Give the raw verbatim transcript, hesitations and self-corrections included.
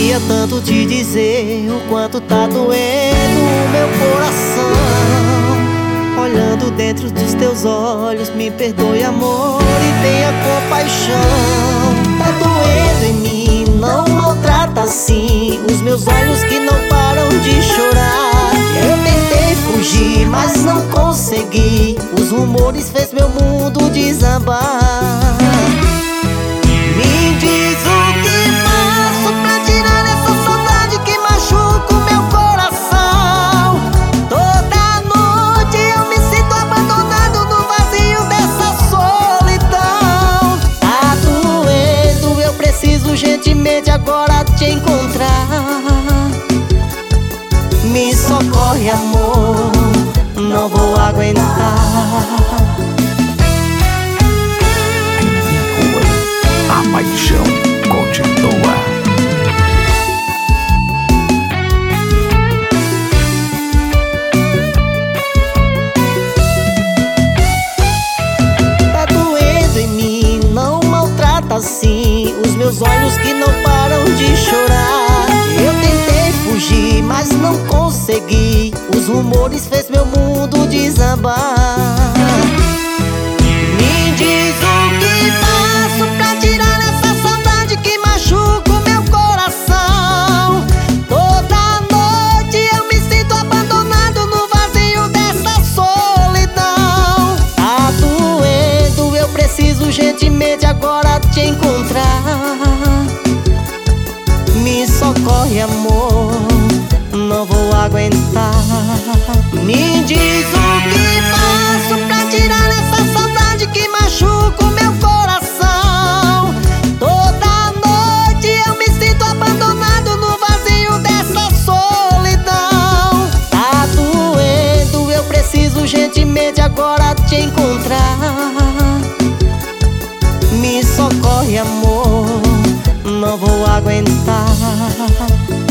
Queria tanto te dizer o quanto tá doendo o meu coração. Olhando dentro dos teus olhos, me perdoe, amor, e tenha compaixão. Tá doendo em mim, não maltrata assim os meus olhos que não param de chorar. Eu tentei fugir, mas não consegui. Os rumores fez meu mundo desabar. Me diz o que faço pra tirar essa saudade que machuca o meu coração. Toda noite eu me sinto abandonado no vazio dessa solidão. Tá doendo, eu preciso urgentemente agora te encontrar. Me socorre, amor, não vou aguentar. A paixão continua. Tá doendo em mim, não maltrata assim os meus olhos que não param de chorar. Eu tentei fugir, mas não consegui. Os rumores fez meu mundo desabar. Me diz o que faço pra tirar essa saudade que machuca o meu coração. Toda noite eu me sinto abandonado no vazio dessa solidão. Tá doendo, eu preciso urgentemente agora te encontrar. Me socorre, amor, não vou aguentar. Me diz o que faço pra tirar essa saudade que machuca o meu coração. Toda noite eu me sinto abandonado no vazio dessa solidão. Tá doendo, eu preciso urgentemente agora te encontrar. Me socorre, amor, não vou aguentar.